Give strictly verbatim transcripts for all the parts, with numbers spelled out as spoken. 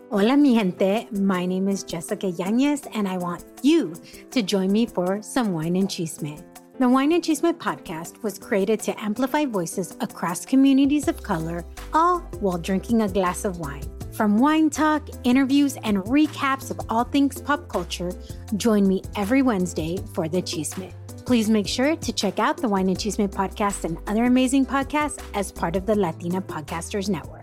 Hola, mi gente. My name is Jessica Yanez, and I want you to join me for some Wine and Chisme. The Wine and Chisme podcast was created to amplify voices across communities of color, all while drinking a glass of wine. From wine talk, interviews, and recaps of all things pop culture, join me every Wednesday for the Chisme. Please make sure to check out the Wine and Chisme podcast and other amazing podcasts as part of the Latina Podcasters Network.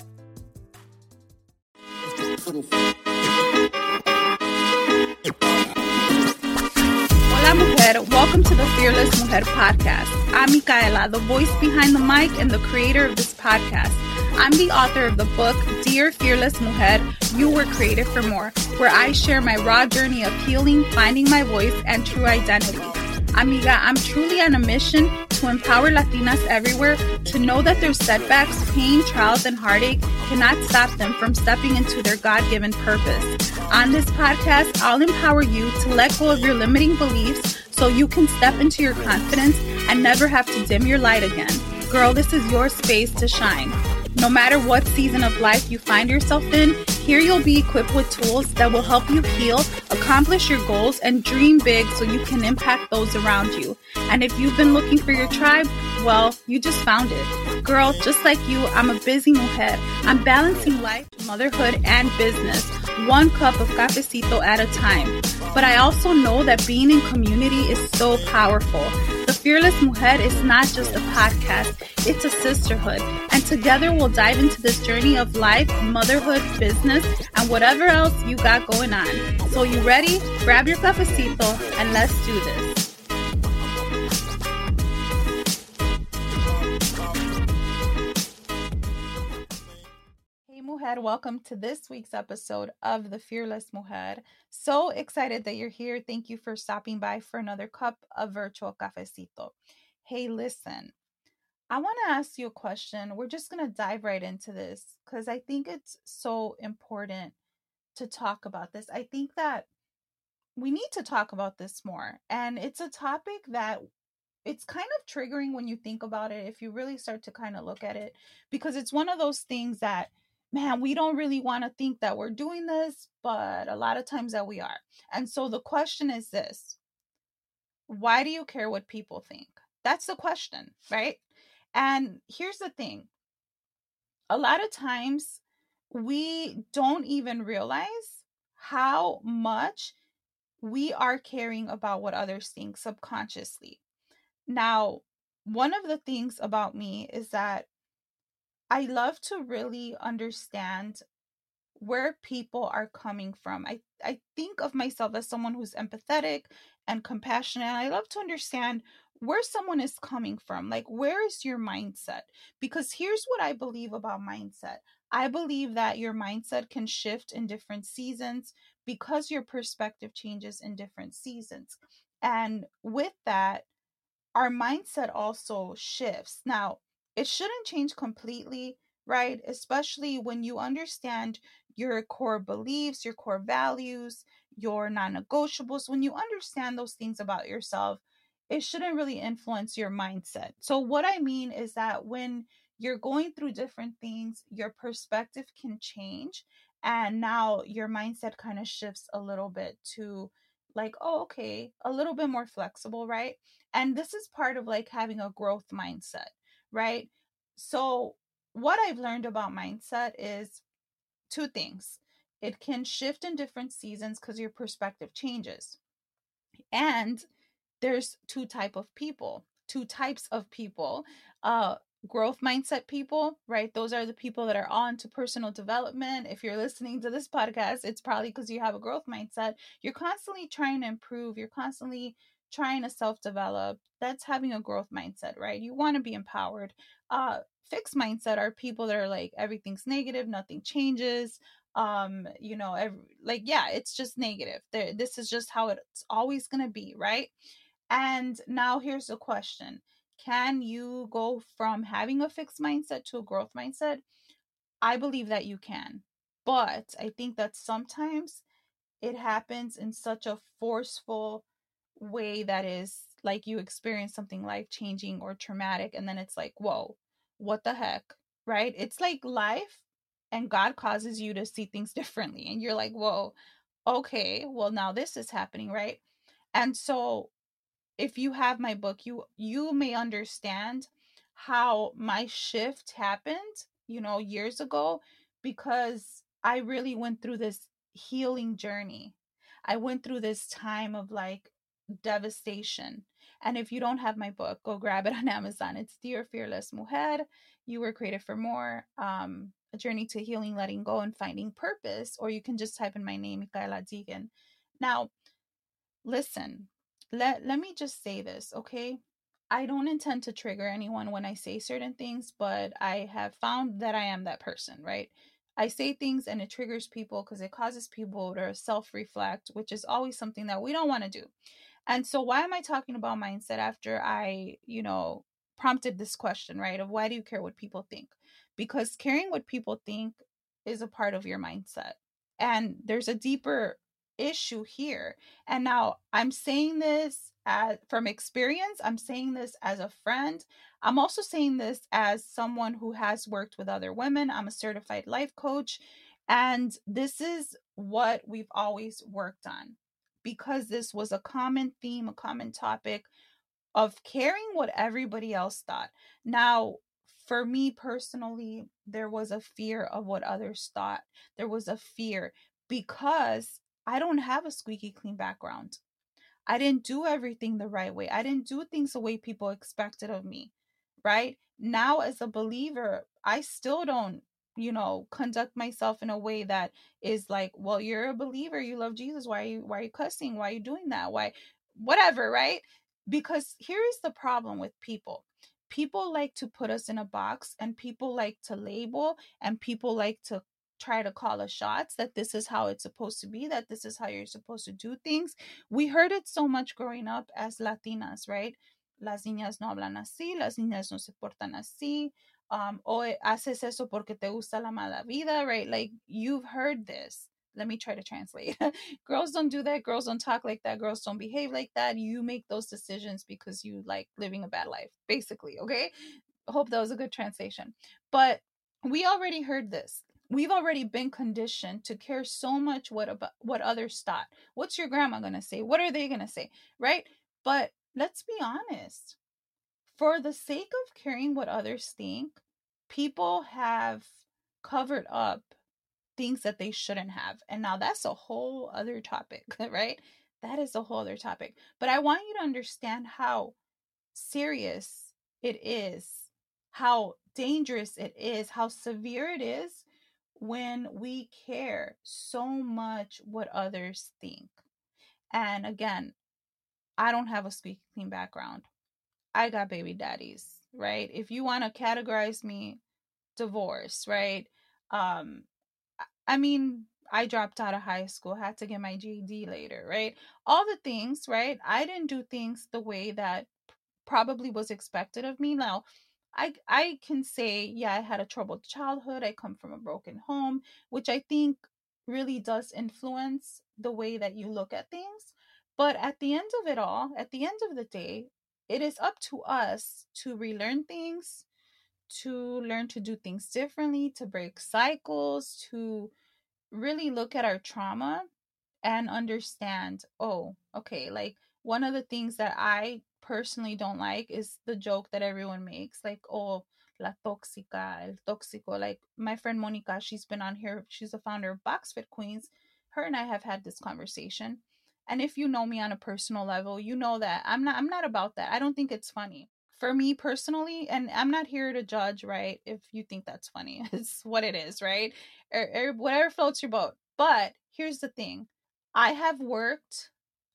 Hola, mujer. Welcome to the Fearless Mujer podcast. I'm Micaela, the voice behind the mic and the creator of this podcast. I'm the author of the book, Dear Fearless Mujer, You Were Created for More, where I share my raw journey of healing, finding my voice, and true identity. Amiga, I'm truly on a mission to empower Latinas everywhere to know that their setbacks, pain, trials, and heartache cannot stop them from stepping into their God-given purpose. On this podcast, I'll empower you to let go of your limiting beliefs so you can step into your confidence and never have to dim your light again. Girl, this is your space to shine. No matter what season of life you find yourself in, here you'll be equipped with tools that will help you heal, accomplish your goals, and dream big so you can impact those around you. And if you've been looking for your tribe, well, you just found it. Girl, just like you, I'm a busy mujer. I'm balancing life, motherhood, and business, one cup of cafecito at a time. But I also know that being in community is so powerful. The Fearless Mujer is not just a podcast, it's a sisterhood. And together we'll dive into this journey of life, motherhood, business, and whatever else you got going on. So you ready? Grab your cafecito and let's do this. Hey Mujer, welcome to this week's episode of The Fearless Mujer. So excited that you're here. Thank you for stopping by for another cup of virtual cafecito. Hey, listen. I want to ask you a question. We're just going to dive right into this because I think it's so important to talk about this. I think that we need to talk about this more. And it's a topic that it's kind of triggering when you think about it, if you really start to kind of look at it, because it's one of those things that, man, we don't really want to think that we're doing this, but a lot of times that we are. And so the question is this: why do you care what people think? That's the question, right? And here's the thing. A lot of times we don't even realize how much we are caring about what others think subconsciously. Now, one of the things about me is that I love to really understand where people are coming from. I, I think of myself as someone who's empathetic and compassionate. And I love to understand where someone is coming from. Like, where is your mindset? Because here's what I believe about mindset. I believe that your mindset can shift in different seasons because your perspective changes in different seasons. And with that, our mindset also shifts. Now, it shouldn't change completely, right? Especially when you understand your core beliefs, your core values, your non-negotiables. When you understand those things about yourself, it shouldn't really influence your mindset. So what I mean is that when you're going through different things, your perspective can change. And now your mindset kind of shifts a little bit to like, oh, okay, a little bit more flexible, right? And this is part of like having a growth mindset, right? So what I've learned about mindset is two things. It can shift in different seasons because your perspective changes. And there's two type of people, two types of people. Uh growth mindset people, right? Those are the people that are on to personal development. If you're listening to this podcast, it's probably because you have a growth mindset. You're constantly trying to improve, you're constantly trying to self-develop. That's having a growth mindset, right? You want to be empowered. Uh fixed mindset are people that are like, everything's negative, nothing changes. Um you know every, like yeah, it's just negative. There, this is just how it's always going to be, right? And now here's the question. Can you go from having a fixed mindset to a growth mindset? I believe that you can. But I think that sometimes it happens in such a forceful way that is like you experience something life changing or traumatic, and then it's like, whoa, what the heck, right? It's like life and God causes you to see things differently. And you're like, whoa, okay, well, now this is happening, right? And so if you have my book, you you may understand how my shift happened, you know, years ago, because I really went through this healing journey. I went through this time of like devastation. And if you don't have my book, go grab it on Amazon. It's Dear Fearless Mujer. You were created for more. Um, a journey to healing, letting go, and finding purpose. Or you can just type in my name, Micaela Deegan. Now, listen, let let me just say this, okay? I don't intend to trigger anyone when I say certain things, but I have found that I am that person, right? I say things and it triggers people because it causes people to self-reflect, which is always something that we don't want to do. And so why am I talking about mindset after I, you know, prompted this question, right? Of why do you care what people think? Because caring what people think is a part of your mindset. And there's a deeper issue here. And now I'm saying this as, from experience. I'm saying this as a friend. I'm also saying this as someone who has worked with other women. I'm a certified life coach. And this is what we've always worked on, because this was a common theme, a common topic of caring what everybody else thought. Now, for me personally, there was a fear of what others thought. There was a fear because I don't have a squeaky clean background. I didn't do everything the right way. I didn't do things the way people expected of me, right? Now, as a believer, I still don't, you know, conduct myself in a way that is like, well, you're a believer, you love Jesus. Why are you, why are you cussing? Why are you doing that? Why, whatever, right? Because here is the problem with people. People like to put us in a box, and people like to label, and people like to try to call us shots that this is how it's supposed to be, that this is how you're supposed to do things. We heard it so much growing up as Latinas, right? Las niñas no hablan así, las niñas no se portan así, um, o haces eso porque te gusta la mala vida, right? Like, you've heard this. Let me try to translate. Girls don't do that. Girls don't talk like that. Girls don't behave like that. You make those decisions because you like living a bad life, basically, okay? I hope that was a good translation. But we already heard this. We've already been conditioned to care so much what about what others thought. What's your grandma gonna say? What are they gonna say? Right? But let's be honest. For the sake of caring what others think, people have covered up things that they shouldn't have. And now that's a whole other topic, right? That is a whole other topic. But I want you to understand how serious it is, how dangerous it is, how severe it is when we care so much what others think. And again, I don't have a squeaky clean background. I got baby daddies, right? If you want to categorize me, divorce, right? Um, I mean, I dropped out of high school, had to get my G E D later, right? All the things, right? I didn't do things the way that probably was expected of me. Now, I I can say, yeah, I had a troubled childhood. I come from a broken home, which I think really does influence the way that you look at things. But at the end of it all, at the end of the day, it is up to us to relearn things, to learn to do things differently, to break cycles, to really look at our trauma and understand, oh, okay, like one of the things that I personally don't like is the joke that everyone makes, like, oh, la tóxica, el tóxico. Like my friend Monica, she's been on here, she's the founder of Box Fit Queens. Her and I have had this conversation. And if you know me on a personal level, you know that I'm not I'm not about that. I don't think it's funny. For me personally, and I'm not here to judge, right? If you think that's funny, it's what it is, right? Or, or whatever floats your boat. But here's the thing. I have worked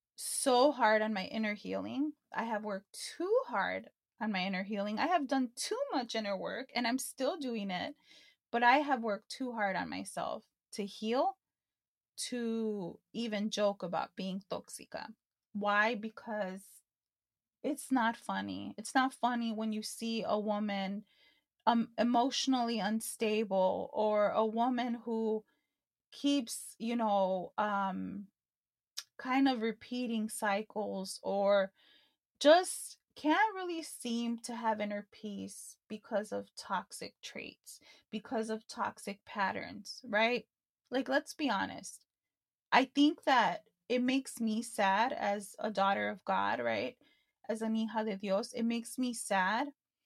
so hard on my inner healing. I have worked too hard on my inner healing. I have done too much inner work and I'm still doing it, but I have worked too hard on myself to heal, to even joke about being toxica. Why? Because it's not funny. It's not funny when you see a woman um emotionally unstable, or a woman who keeps, you know, um kind of repeating cycles, or just can't really seem to have inner peace because of toxic traits, because of toxic patterns, right? Like, let's be honest. I think that it makes me sad as a daughter of God, right? As an hija de Dios, it makes me sad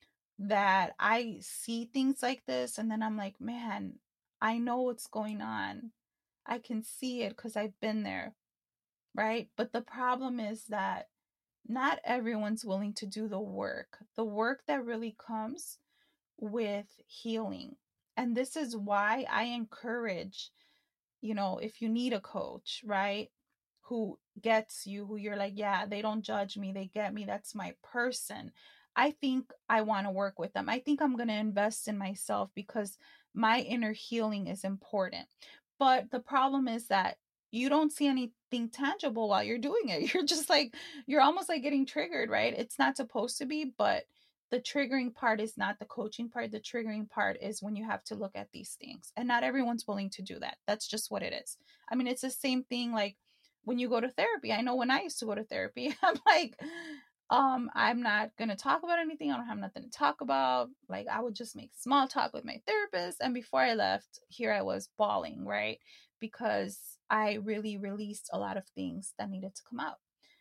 that I see things like this and then I'm like, man, I know what's going on. I can see it because I've been there, right? But the problem is that not everyone's willing to do the work, the work that really comes with healing. And this is why I encourage, you know, if you need a coach, right? Who gets you, who you're like, yeah, they don't judge me, they get me, that's my person. I think I want to work with them. I think I'm going to invest in myself because my inner healing is important. But the problem is that you don't see anything tangible while you're doing it. You're just like, you're almost like getting triggered, right? It's not supposed to be, but the triggering part is not the coaching part. The triggering part is when you have to look at these things. And not everyone's willing to do that. That's just what it is. I mean, it's the same thing like when you go to therapy. I know when I used to go to therapy, I'm like, um, I'm not going to talk about anything. I don't have nothing to talk about. Like, I would just make small talk with my therapist. And before I left, here I was bawling, right? Because I really released a lot of things that needed to come out.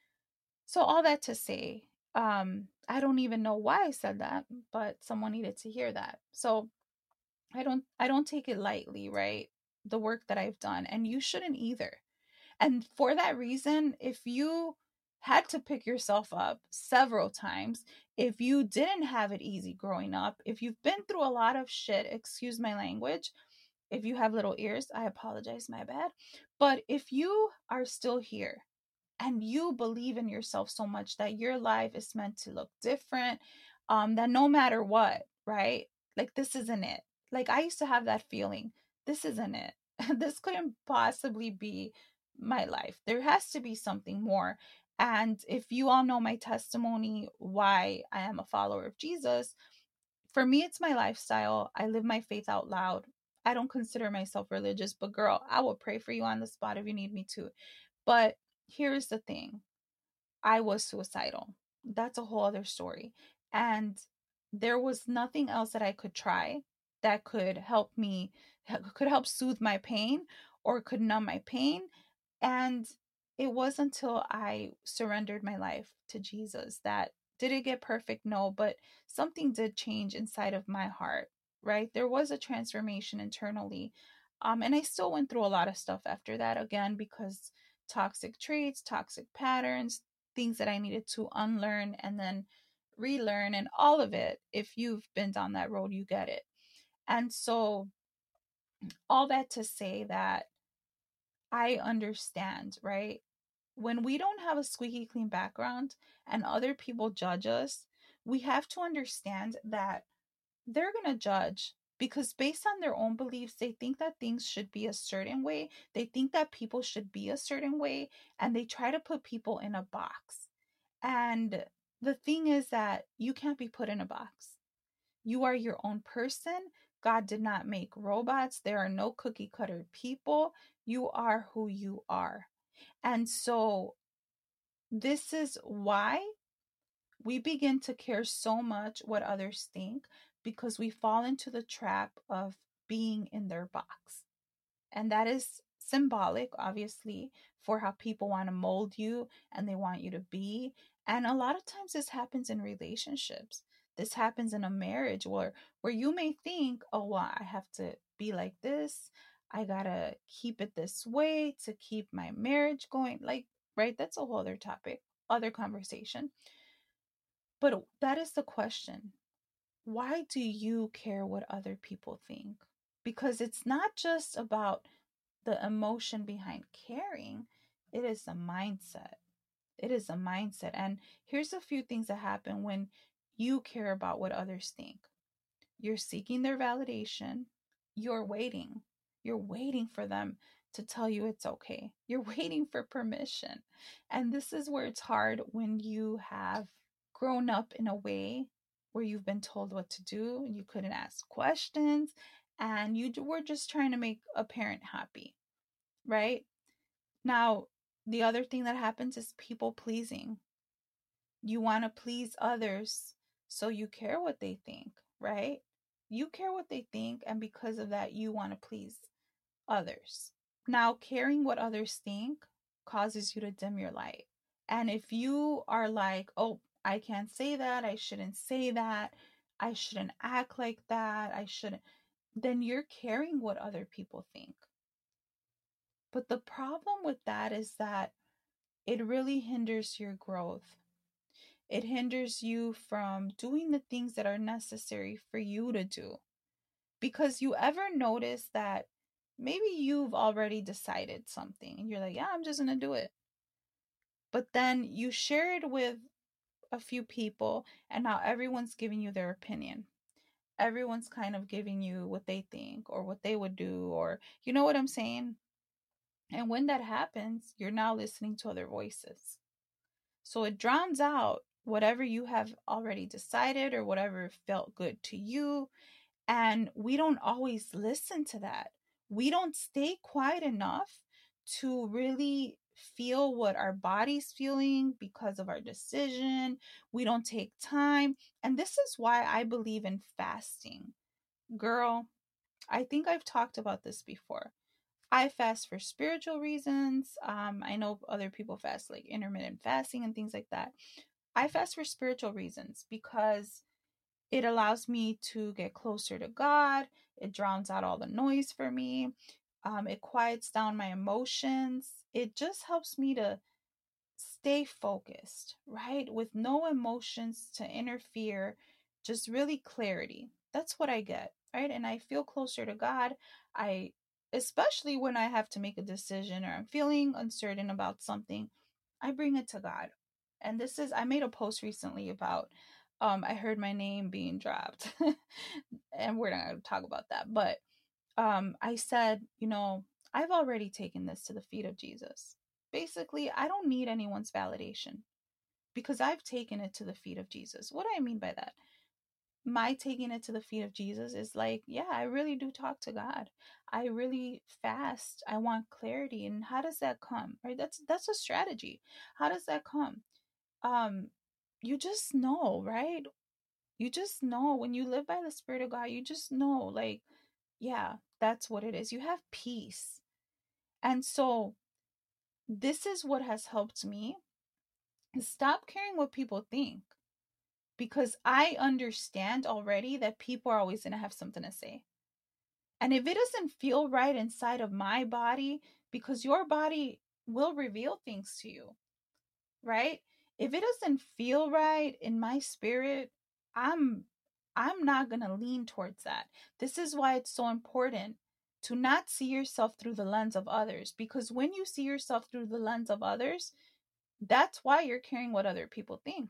So all that to say, um, I don't even know why I said that, but someone needed to hear that. So I don't I don't take it lightly, right? The work that I've done, and you shouldn't either. And for that reason, if you had to pick yourself up several times, if you didn't have it easy growing up, if you've been through a lot of shit, excuse my language, if you have little ears, I apologize, my bad. But if you are still here and you believe in yourself so much that your life is meant to look different, um, that no matter what, right? Like, this isn't it. Like, I used to have that feeling. This isn't it. This couldn't possibly be my life. There has to be something more. And if you all know my testimony, why I am a follower of Jesus, for me, it's my lifestyle. I live my faith out loud. I don't consider myself religious, but girl, I will pray for you on the spot if you need me to. But here's the thing. I was suicidal. That's a whole other story. And there was nothing else that I could try that could help me, could help soothe my pain or could numb my pain. And it was until I surrendered my life to Jesus that did it get perfect? No, but something did change inside of my heart, right? There was a transformation internally. Um, and I still went through a lot of stuff after that, again, because toxic traits, toxic patterns, things that I needed to unlearn and then relearn, and all of it. If you've been down that road, you get it. And so, all that to say that I understand, right? When we don't have a squeaky clean background and other people judge us, we have to understand that they're going to judge because based on their own beliefs, they think that things should be a certain way. They think that people should be a certain way, and they try to put people in a box. And the thing is that you can't be put in a box. You are your own person. God did not make robots. There are no cookie cutter people. You are who you are. And so this is why we begin to care so much what others think, because we fall into the trap of being in their box. And that is symbolic, obviously, for how people want to mold you and they want you to be. And a lot of times this happens in relationships. This happens in a marriage where where you may think, oh, well, I have to be like this. I gotta keep it this way to keep my marriage going. Like, right? That's a whole other topic, other conversation. But that is the question. Why do you care what other people think? Because it's not just about the emotion behind caring, it is a mindset. It is a mindset. And here's a few things that happen when you care about what others think. You're seeking their validation. You're waiting. You're waiting for them to tell you it's okay. You're waiting for permission. And this is where it's hard when you have grown up in a way where you've been told what to do and you couldn't ask questions and you were just trying to make a parent happy, right? Now, the other thing that happens is people pleasing. You want to please others, so you care what they think, right? You care what they think, and because of that, you want to please others. Now, caring what others think causes you to dim your light. And if you are like, oh, I can't say that, I shouldn't say that, I shouldn't act like that, I shouldn't, then you're caring what other people think. But the problem with that is that it really hinders your growth. It hinders you from doing the things that are necessary for you to do. Because you ever notice that maybe you've already decided something and you're like, yeah, I'm just going to do it. But then you share it with a few people and now everyone's giving you their opinion. Everyone's kind of giving you what they think or what they would do, or you know what I'm saying? And when that happens, you're now listening to other voices. So it drowns out whatever you have already decided or whatever felt good to you. And we don't always listen to that. We don't stay quiet enough to really feel what our body's feeling because of our decision. We don't take time. And this is why I believe in fasting. Girl, I think I've talked about this before. I fast for spiritual reasons. Um, I know other people fast like intermittent fasting and things like that. I fast for spiritual reasons because it allows me to get closer to God. It drowns out all the noise for me. Um, it quiets down my emotions. It just helps me to stay focused, right? With no emotions to interfere, just really clarity. That's what I get, right? And I feel closer to God. I, especially when I have to make a decision or I'm feeling uncertain about something, I bring it to God. And this is, I made a post recently about, um, I heard my name being dropped, and we're not going to talk about that. But um, I said, you know, I've already taken this to the feet of Jesus. Basically, I don't need anyone's validation because I've taken it to the feet of Jesus. What do I mean by that? My taking it to the feet of Jesus is like, yeah, I really do talk to God. I really fast. I want clarity. And how does that come? Right? That's that's a strategy. How does that come? Um, you just know, right? You just know when you live by the Spirit of God, you just know, like, yeah, that's what it is. You have peace. And so this is what has helped me. Stop caring what people think, because I understand already that people are always going to have something to say. And if it doesn't feel right inside of my body, because your body will reveal things to you, right? If it doesn't feel right in my spirit, I'm I'm not going to lean towards that. This is why it's so important to not see yourself through the lens of others, because when you see yourself through the lens of others, that's why you're caring what other people think.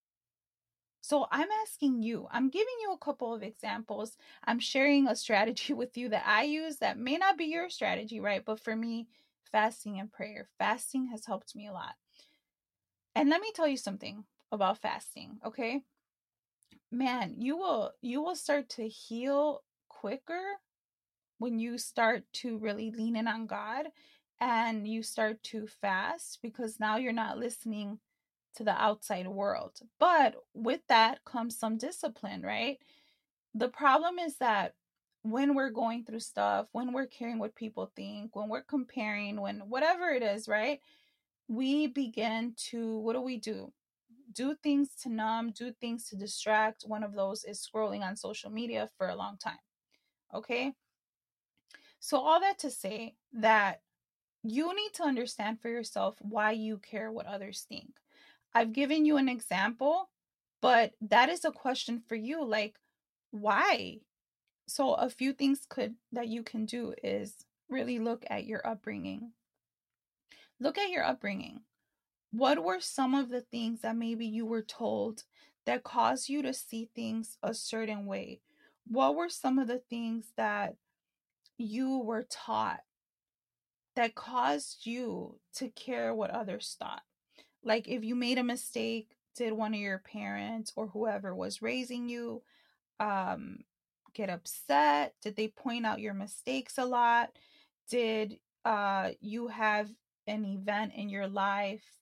So I'm asking you, I'm giving you a couple of examples. I'm sharing a strategy with you that I use that may not be your strategy, right? But for me, fasting and prayer, fasting has helped me a lot. And let me tell you something about fasting, okay? Man, you will you will start to heal quicker when you start to really lean in on God and you start to fast, because now you're not listening to the outside world. But with that comes some discipline, right? The problem is that when we're going through stuff, when we're caring what people think, when we're comparing, when whatever it is, right? We begin to, what do we do? Do things to numb, do things to distract. One of those is scrolling on social media for a long time. Okay? So, all that to say that you need to understand for yourself why you care what others think. I've given you an example, but that is a question for you. Like, why? So, a few things could that you can do is really look at your upbringing. Look at your upbringing. What were some of the things that maybe you were told that caused you to see things a certain way? What were some of the things that you were taught that caused you to care what others thought? Like, if you made a mistake, did one of your parents or whoever was raising you um, get upset? Did they point out your mistakes a lot? Did uh, you have an event in your life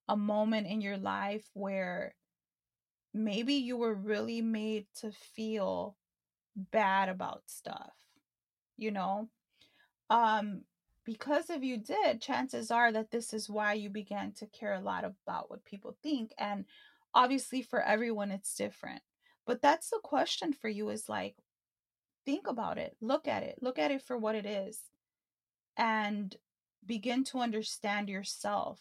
a moment in your life where maybe you were really made to feel bad about stuff, you know? Um, because if you did, chances are that this is why you began to care a lot about what people think. And obviously for everyone, it's different. But that's the question for you, is like, think about it, look at it, look at it for what it is, and begin to understand yourself.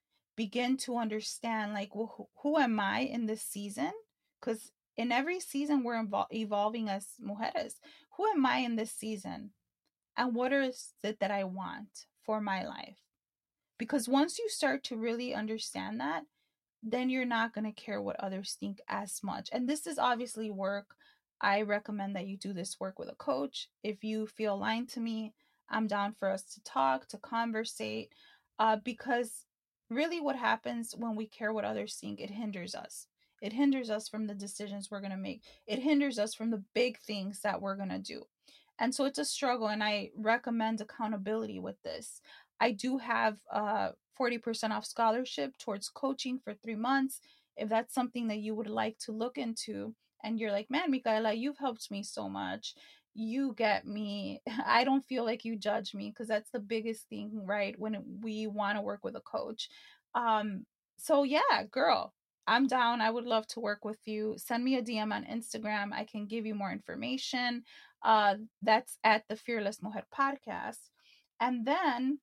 Begin to understand, like, well, who, who am I in this season? Because in every season, we're evol- evolving as mujeres. Who am I in this season? And what is it that I want for my life? Because once you start to really understand that, then you're not going to care what others think as much. And this is obviously work. I recommend that you do this work with a coach. If you feel aligned to me, I'm down for us to talk, to conversate, uh, because really what happens when we care what others think, it hinders us. It hinders us from the decisions we're going to make. It hinders us from the big things that we're going to do. And so it's a struggle, and I recommend accountability with this. I do have a forty percent off scholarship towards coaching for three months. If that's something that you would like to look into, and you're like, man, Micaela, you've helped me so much. You get me. I don't feel like you judge me, because that's the biggest thing, right? When we want to work with a coach. Um, so yeah, girl, I'm down. I would love to work with you. Send me a D M on Instagram. I can give you more information. Uh, that's at the Fearless Mujer podcast. And then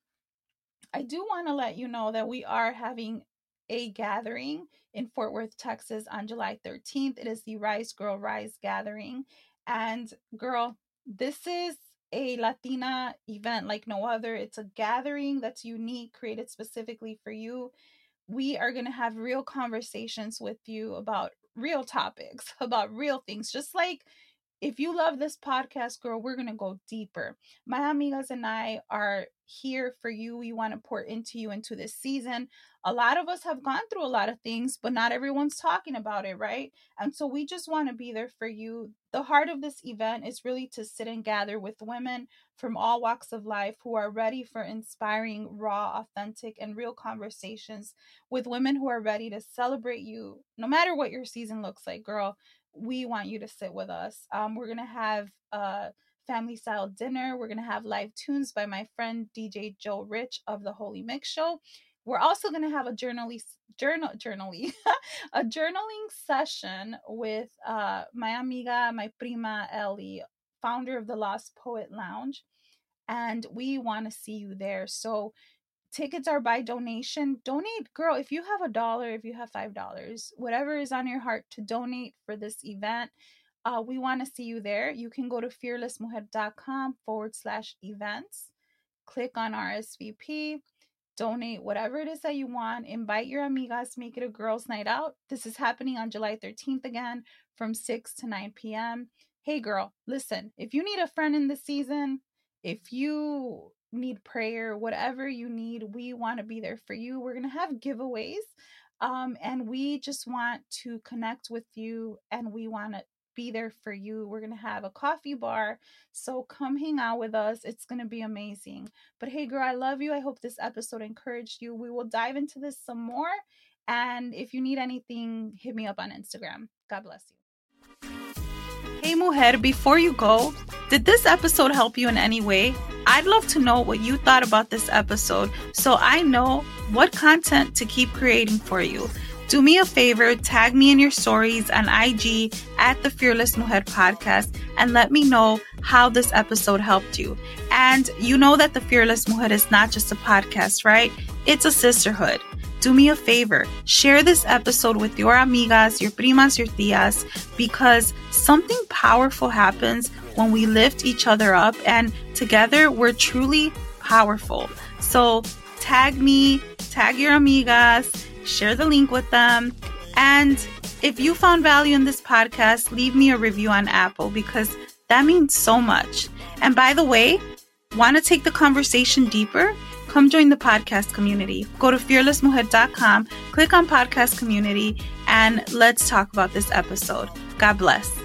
I do want to let you know that we are having a gathering in Fort Worth, Texas on July thirteenth. It is the Rise Girl Rise gathering. And girl, this is a Latina event like no other. It's a gathering that's unique, created specifically for you. We are going to have real conversations with you about real topics, about real things, just like if you love this podcast, girl, we're going to go deeper. My amigas and I are here for you. We want to pour into you into this season. A lot of us have gone through a lot of things, but not everyone's talking about it, right? And so we just want to be there for you. The heart of this event is really to sit and gather with women from all walks of life who are ready for inspiring, raw, authentic, and real conversations with women who are ready to celebrate you, no matter what your season looks like, girl. We want you to sit with us. Um, we're going to have a family style dinner. We're going to have live tunes by my friend D J Joe Rich of the Holy Mix Show. We're also going to have a journaling, journal, journaling, a journaling session with uh, my amiga, my prima Ellie, founder of the Lost Poet Lounge. And we want to see you there. So tickets are by donation. Donate, girl, if you have a dollar, if you have five dollars, whatever is on your heart to donate for this event, uh, we want to see you there. You can go to fearlessmujer.com forward slash events. Click on R S V P. Donate whatever it is that you want. Invite your amigas. Make it a girls' night out. This is happening on July thirteenth again from six to nine p.m. Hey, girl, listen, if you need a friend in the season, if you need prayer, whatever you need, we want to be there for you. We're going to have giveaways, um, and we just want to connect with you, and we want to be there for you. We're going to have a coffee bar, so come hang out with us. It's going to be amazing. But hey, girl, I love you. I hope this episode encouraged you. We will dive into this some more, and if you need anything, hit me up on Instagram. God bless you. Hey, mujer, before you go, did this episode help you in any way? I'd love to know what you thought about this episode so I know what content to keep creating for you. Do me a favor, tag me in your stories on I G at the Fearless Mujer Podcast and let me know how this episode helped you. And you know that the Fearless Mujer is not just a podcast, right? It's a sisterhood. Do me a favor, share this episode with your amigas, your primas, your tias, because something powerful happens when we lift each other up, and together we're truly powerful. So tag me, tag your amigas, share the link with them. And if you found value in this podcast, leave me a review on Apple, because that means so much. And by the way, want to take the conversation deeper? Come join the podcast community. Go to fearless mujer dot com, click on podcast community, and let's talk about this episode. God bless.